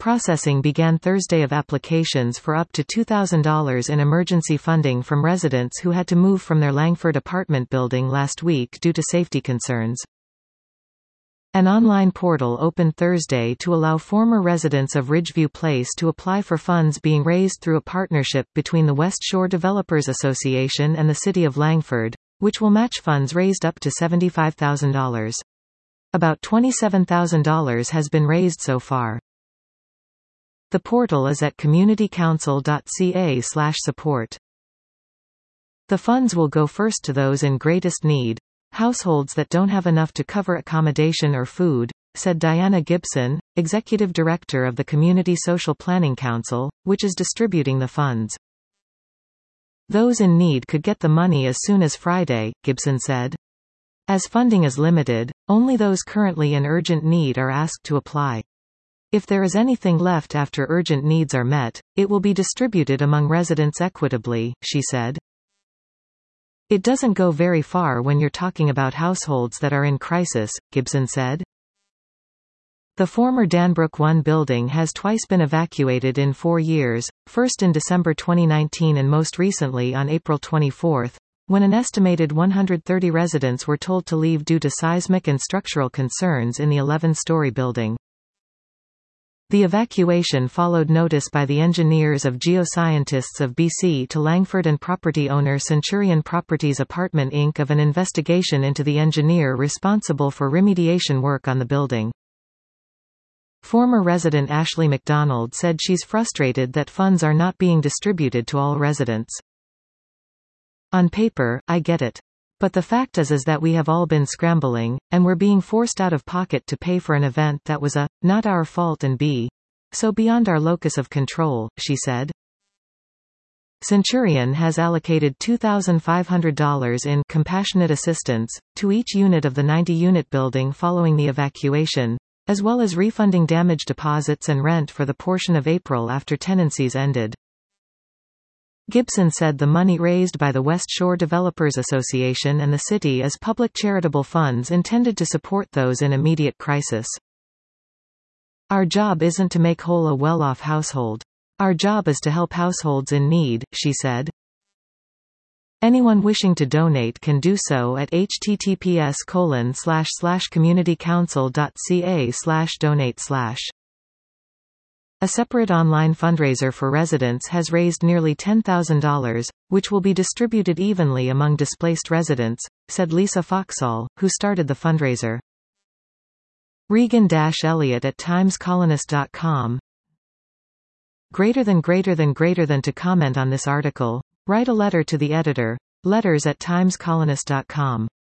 Processing began Thursday of applications for up to $2,000 in emergency funding from residents who had to move from their Langford apartment building last week due to safety concerns. An online portal opened Thursday to allow former residents of Ridgeview Place to apply for funds being raised through a partnership between the West Shore Developers Association and the City of Langford, which will match funds raised up to $75,000. About $27,000 has been raised so far. The portal is at communitycouncil.ca/support. The funds will go first to those in greatest need, households that don't have enough to cover accommodation or food, said Diana Gibson, Executive Director of the Community Social Planning Council, which is distributing the funds. Those in need could get the money as soon as Friday, Gibson said. As funding is limited, only those currently in urgent need are asked to apply. If there is anything left after urgent needs are met, it will be distributed among residents equitably, she said. It doesn't go very far when you're talking about households that are in crisis, Gibson said. The former Danbrook 1 building has twice been evacuated in 4 years, first in December 2019 and most recently on April 24, when an estimated 130 residents were told to leave due to seismic and structural concerns in the 11-story building. The evacuation followed notice by the engineers of Geoscientists of BC to Langford and property owner Centurion Properties Apartment Inc. of an investigation into the engineer responsible for remediation work on the building. Former resident Ashley McDonald said she's frustrated that funds are not being distributed to all residents. On paper, I get it. But the fact is that we have all been scrambling, and we're being forced out of pocket to pay for an event that was not our fault and so beyond our locus of control, she said. Centurion has allocated $2,500 in compassionate assistance to each unit of the 90-unit building following the evacuation, as well as refunding damage deposits and rent for the portion of April after tenancies ended. Gibson said the money raised by the West Shore Developers Association and the city is public charitable funds intended to support those in immediate crisis. Our job isn't to make whole a well-off household. Our job is to help households in need, she said. Anyone wishing to donate can do so at https://communitycouncil.ca/donate/. A separate online fundraiser for residents has raised nearly $10,000, which will be distributed evenly among displaced residents, said Lisa Foxall, who started the fundraiser. Regan-Elliott at timescolonist.com. Greater than to comment on this article, write a letter to the editor, letters@timescolonist.com.